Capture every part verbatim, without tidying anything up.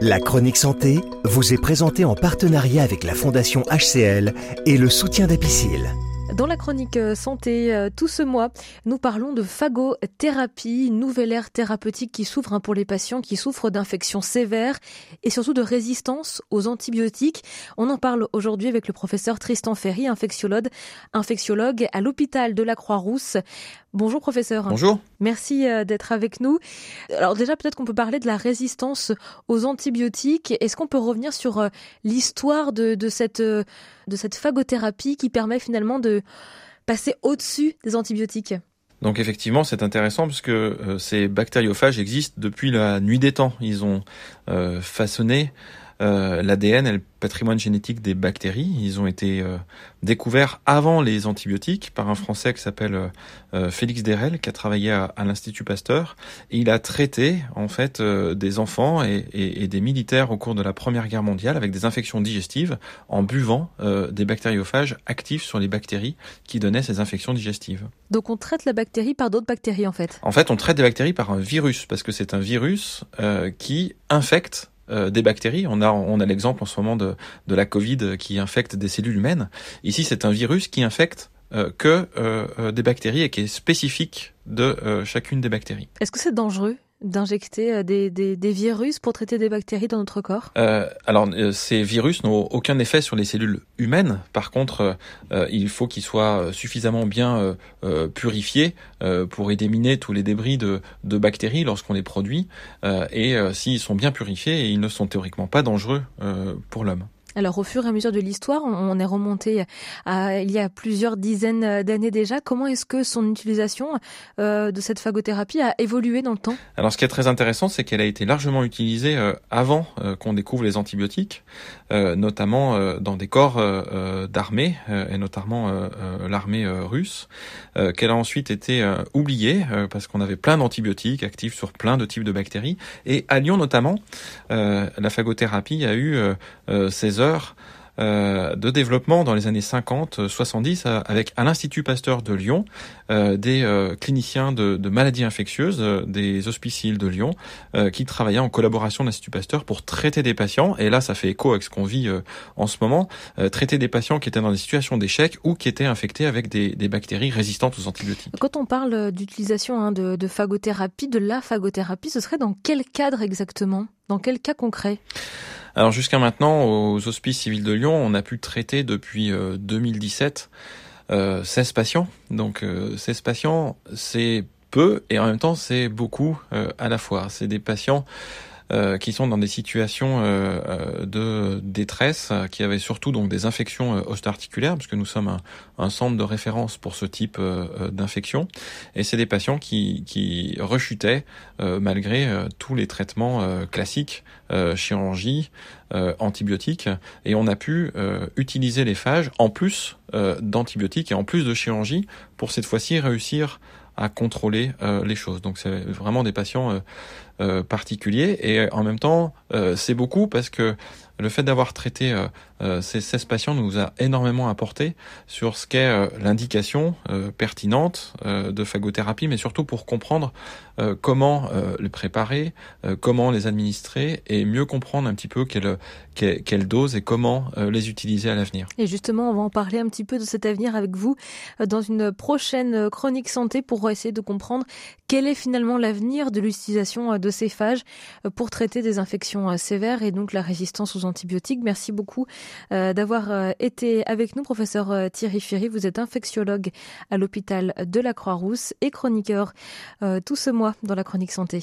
La chronique santé vous est présentée en partenariat avec la Fondation H C L et le soutien d'Apicil. Dans la chronique santé, tout ce mois, nous parlons de phagothérapie, une nouvelle ère thérapeutique qui s'ouvre pour les patients qui souffrent d'infections sévères et surtout de résistance aux antibiotiques. On en parle aujourd'hui avec le professeur Tristan Ferry, infectiologue, infectiologue à l'hôpital de la Croix-Rousse. Bonjour professeur. Bonjour. Merci d'être avec nous. Alors déjà, peut-être qu'on peut parler de la résistance aux antibiotiques. Est-ce qu'on peut revenir sur l'histoire de, de, cette, de cette phagothérapie qui permet finalement de passer au-dessus des antibiotiques ? Donc effectivement, c'est intéressant parce que euh, ces bactériophages existent depuis la nuit des temps. Ils ont euh, façonné euh, l'A D N et le patrimoine génétique des bactéries. Ils ont été euh, découverts avant les antibiotiques par un Français qui s'appelle euh, Félix Derel, qui a travaillé à, à l'Institut Pasteur. Et il a traité en fait euh, des enfants et, et, et des militaires au cours de la Première Guerre mondiale avec des infections digestives en buvant euh, des bactériophages actifs sur les bactéries qui donnaient ces infections digestives. Donc on traite la bactérie par d'autres bactéries en fait ? En fait, on traite des bactéries par un virus parce que c'est un virus euh, qui infecte Euh, des bactéries. On a, on a l'exemple en ce moment de, de la Covid qui infecte des cellules humaines. Ici, c'est un virus qui infecte euh, que euh, euh, des bactéries et qui est spécifique de euh, chacune des bactéries. Est-ce que c'est dangereux d'injecter des, des, des virus pour traiter des bactéries dans notre corps ? euh, Alors, euh, ces virus n'ont aucun effet sur les cellules humaines. Par contre, euh, il faut qu'ils soient suffisamment bien euh, euh, purifiés euh, pour éliminer tous les débris de, de bactéries lorsqu'on les produit. Euh, et euh, s'ils sont bien purifiés, ils ne sont théoriquement pas dangereux euh, pour l'homme. Alors, au fur et à mesure de l'histoire, on est remonté à il y a plusieurs dizaines d'années déjà. Comment est-ce que son utilisation euh, de cette phagothérapie a évolué dans le temps ? Alors, ce qui est très intéressant, c'est qu'elle a été largement utilisée euh, avant euh, qu'on découvre les antibiotiques, euh, notamment euh, dans des corps euh, d'armée, euh, et notamment euh, euh, l'armée euh, russe, euh, qu'elle a ensuite été euh, oubliée euh, parce qu'on avait plein d'antibiotiques actifs sur plein de types de bactéries. Et à Lyon notamment, euh, la phagothérapie a eu euh, euh, ses heures Euh, de développement dans les années cinquante soixante-dix euh, avec à l'Institut Pasteur de Lyon euh, des euh, cliniciens de, de maladies infectieuses, euh, des hospiciles de Lyon euh, qui travaillaient en collaboration de l'Institut Pasteur pour traiter des patients, et là ça fait écho avec ce qu'on vit euh, en ce moment, euh, traiter des patients qui étaient dans des situations d'échec ou qui étaient infectés avec des, des bactéries résistantes aux antibiotiques. Quand on parle d'utilisation hein, de, de phagothérapie, de la phagothérapie, ce serait dans quel cadre exactement ? Dans quel cas concret ? Alors jusqu'à maintenant, aux Hospices civils de Lyon, on a pu traiter depuis euh, deux mille dix-sept euh, seize patients. Donc euh, seize patients, c'est peu et en même temps c'est beaucoup euh, à la fois. C'est des patients Euh, qui sont dans des situations euh, de détresse, qui avaient surtout donc des infections euh, osteo-articulaires, parce que nous sommes un, un centre de référence pour ce type euh, d'infection. Et c'est des patients qui, qui rechutaient euh, malgré euh, tous les traitements euh, classiques, euh, chirurgie, euh, antibiotiques. Et on a pu euh, utiliser les phages en plus euh, d'antibiotiques et en plus de chirurgie pour cette fois-ci réussir à contrôler euh, les choses. Donc c'est vraiment des patients euh, euh, particuliers et en même temps euh, c'est beaucoup parce que le fait d'avoir traité euh, euh, ces seize patients nous a énormément apporté sur ce qu'est euh, l'indication euh, pertinente euh, de phagothérapie, mais surtout pour comprendre euh, comment euh, les préparer, euh, comment les administrer et mieux comprendre un petit peu quelle, quelle, quelle dose et comment euh, les utiliser à l'avenir. Et justement, on va en parler un petit peu de cet avenir avec vous euh, dans une prochaine chronique santé pour essayer de comprendre quel est finalement l'avenir de l'utilisation euh, de ces phages euh, pour traiter des infections euh, sévères et donc la résistance aux antibiotiques. Merci beaucoup euh, d'avoir euh, été avec nous, professeur euh, Thierry Ferry. Vous êtes infectiologue à l'hôpital de la Croix-Rousse et chroniqueur euh, tout ce mois dans la chronique santé.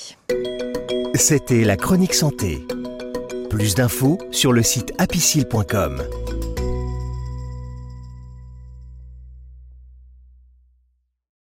C'était la chronique santé. Plus d'infos sur le site apicil point com.